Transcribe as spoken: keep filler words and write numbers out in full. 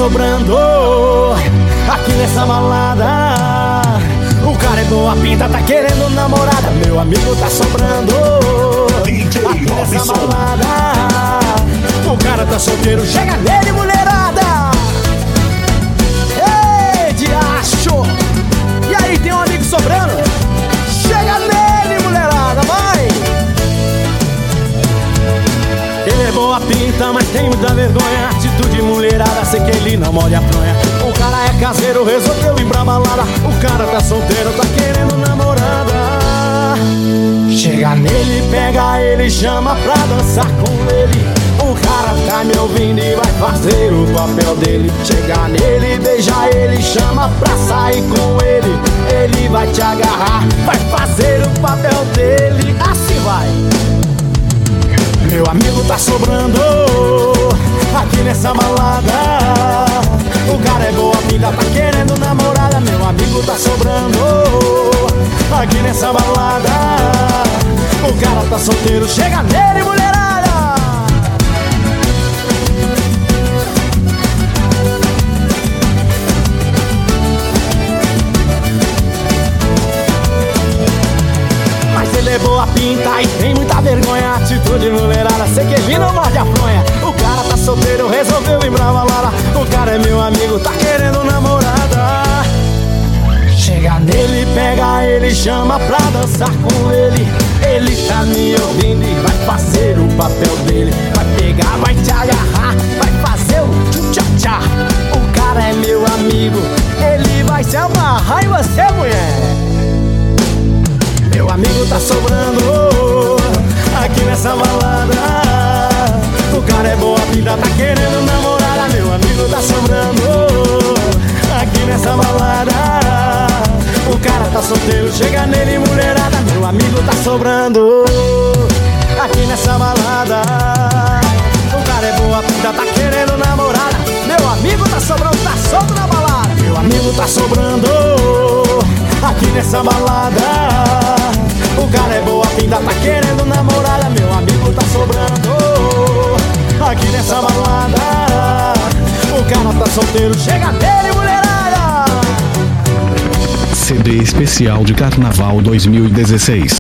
sobrando aqui nessa balada. O cara é boa pinta, tá querendo namorada. Meu amigo tá sobrando aqui nessa balada. O cara tá solteiro, chega nele, mulherada. Ei, diacho! E aí, tem um amigo sobrando? Chega nele, mulherada, vai! Ele é boa pinta, mas tem muita vergonha. Atitude mulherada, sei que ele não molha a fronha. O cara é caseiro, resolveu ir pra balada. O cara tá solteiro, tá querendo namorada. Chega nele, pega ele, chama pra dançar com ele. O cara tá me ouvindo e vai fazer o papel dele. Chega nele, beija ele, chama pra sair com ele. Ele vai te agarrar, vai fazer o papel dele. Assim vai. Meu amigo tá sobrando aqui nessa balada. O cara é boa vida, tá querendo namorada. Meu amigo tá sobrando aqui nessa balada. O cara tá solteiro, chega nele, mulherada. Mas ele é boa pinta e tem muita vergonha. Atitude mulherada, sei que ele não morde a fronha. O cara tá solteiro, resolveu ir pra balada. O cara é meu amigo, tá querendo namorada. Chega nele, pega ele, chama pra dançar com ele. Ele tá me ouvindo e vai fazer o papel dele. Vai pegar, vai te agarrar, vai fazer o tchu-tchá-tchá. O cara é meu amigo, ele vai se amarrar em você, mulher. Meu amigo tá sobrando aqui nessa balada. O cara é boa vida, tá querendo namorada. Meu amigo tá sobrando aqui nessa balada. O cara tá solteiro, chega nele, mulherada. Meu amigo tá sobrando aqui nessa balada. O cara é boa vida, tá querendo namorada. Meu amigo tá sobrando, tá solto na balada. Meu amigo tá sobrando aqui nessa balada. O cara é boa pinta, tá querendo namorada. Meu amigo tá sobrando aqui nessa balada. O cara tá solteiro, chega nele, mulherada. C D especial de Carnaval dois mil e dezesseis.